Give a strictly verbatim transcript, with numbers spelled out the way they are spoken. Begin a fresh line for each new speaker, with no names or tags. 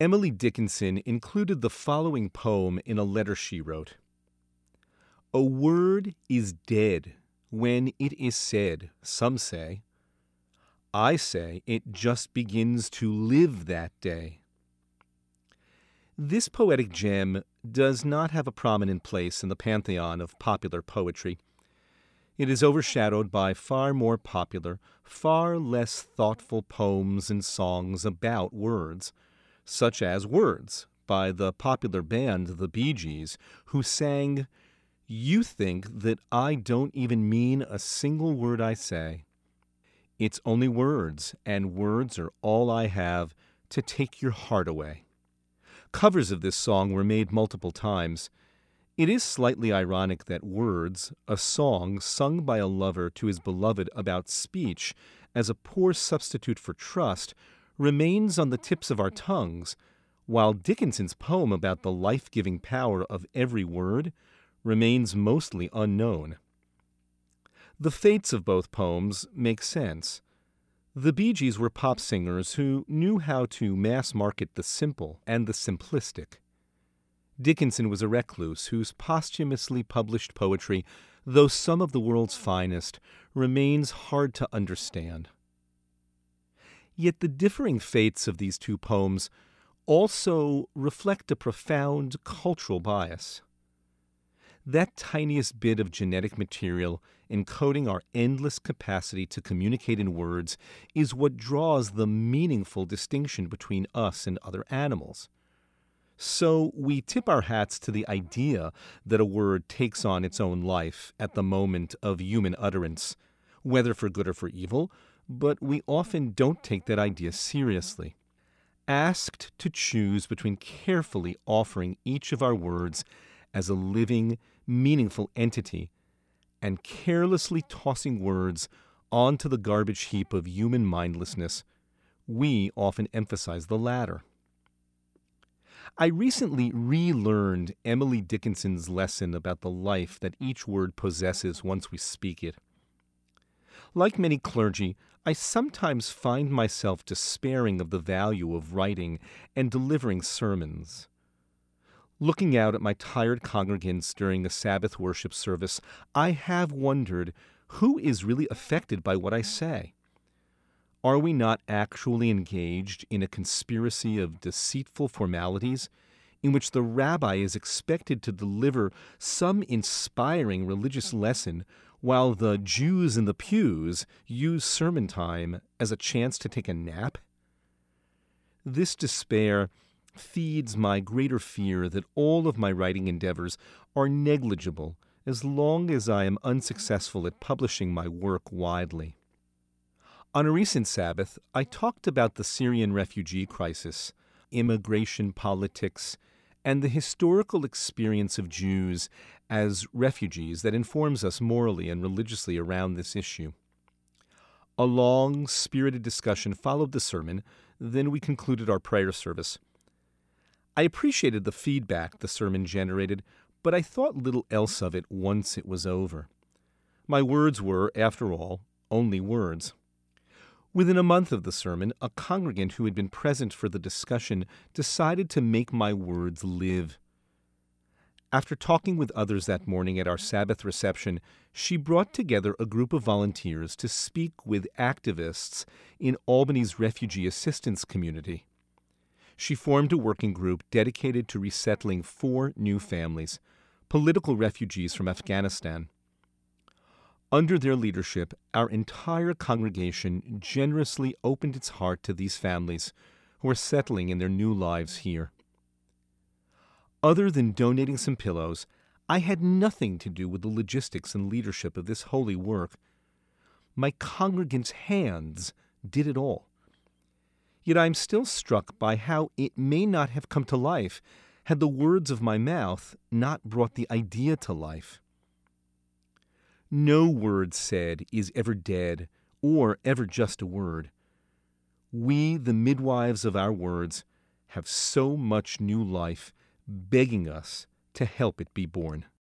Emily Dickinson included the following poem in a letter she wrote. A word is dead when it is said, some say. I say it just begins to live that day. This poetic gem does not have a prominent place in the pantheon of popular poetry. It is overshadowed by far more popular, far less thoughtful poems and songs about words, such as Words by the popular band The Bee Gees, who sang, "You think that I don't even mean a single word I say. It's only words, and words are all I have to take your heart away." Covers of this song were made multiple times. It is slightly ironic that Words, a song sung by a lover to his beloved about speech as a poor substitute for trust, remains on the tips of our tongues, while Dickinson's poem about the life-giving power of every word remains mostly unknown. The fates of both poems make sense. The Bee Gees were pop singers who knew how to mass-market the simple and the simplistic. Dickinson was a recluse whose posthumously published poetry, though some of the world's finest, remains hard to understand. Yet the differing fates of these two poems also reflect a profound cultural bias. That tiniest bit of genetic material encoding our endless capacity to communicate in words is what draws the meaningful distinction between us and other animals. So we tip our hats to the idea that a word takes on its own life at the moment of human utterance, whether for good or for evil, but we often don't take that idea seriously. Asked to choose between carefully offering each of our words as a living, meaningful entity and carelessly tossing words onto the garbage heap of human mindlessness, we often emphasize the latter. I recently relearned Emily Dickinson's lesson about the life that each word possesses once we speak it. Like many clergy, I sometimes find myself despairing of the value of writing and delivering sermons. Looking out at my tired congregants during a Sabbath worship service, I have wondered who is really affected by what I say. Are we not actually engaged in a conspiracy of deceitful formalities in which the rabbi is expected to deliver some inspiring religious lesson while the Jews in the pews use sermon time as a chance to take a nap? This despair feeds my greater fear that all of my writing endeavors are negligible as long as I am unsuccessful at publishing my work widely. On a recent Sabbath, I talked about the Syrian refugee crisis, immigration politics, and the historical experience of Jews as refugees that informs us morally and religiously around this issue. A long, spirited discussion followed the sermon, then we concluded our prayer service. I appreciated the feedback the sermon generated, but I thought little else of it once it was over. My words were, after all, only words. Within a month of the sermon, a congregant who had been present for the discussion decided to make my words live. After talking with others that morning at our Sabbath reception, she brought together a group of volunteers to speak with activists in Albany's refugee assistance community. She formed a working group dedicated to resettling four new families, political refugees from Afghanistan. Under their leadership, our entire congregation generously opened its heart to these families who are settling in their new lives here. Other than donating some pillows, I had nothing to do with the logistics and leadership of this holy work. My congregants' hands did it all. Yet I am still struck by how it may not have come to life had the words of my mouth not brought the idea to life. No word said is ever dead or ever just a word. We, the midwives of our words, have so much new life begging us to help it be born.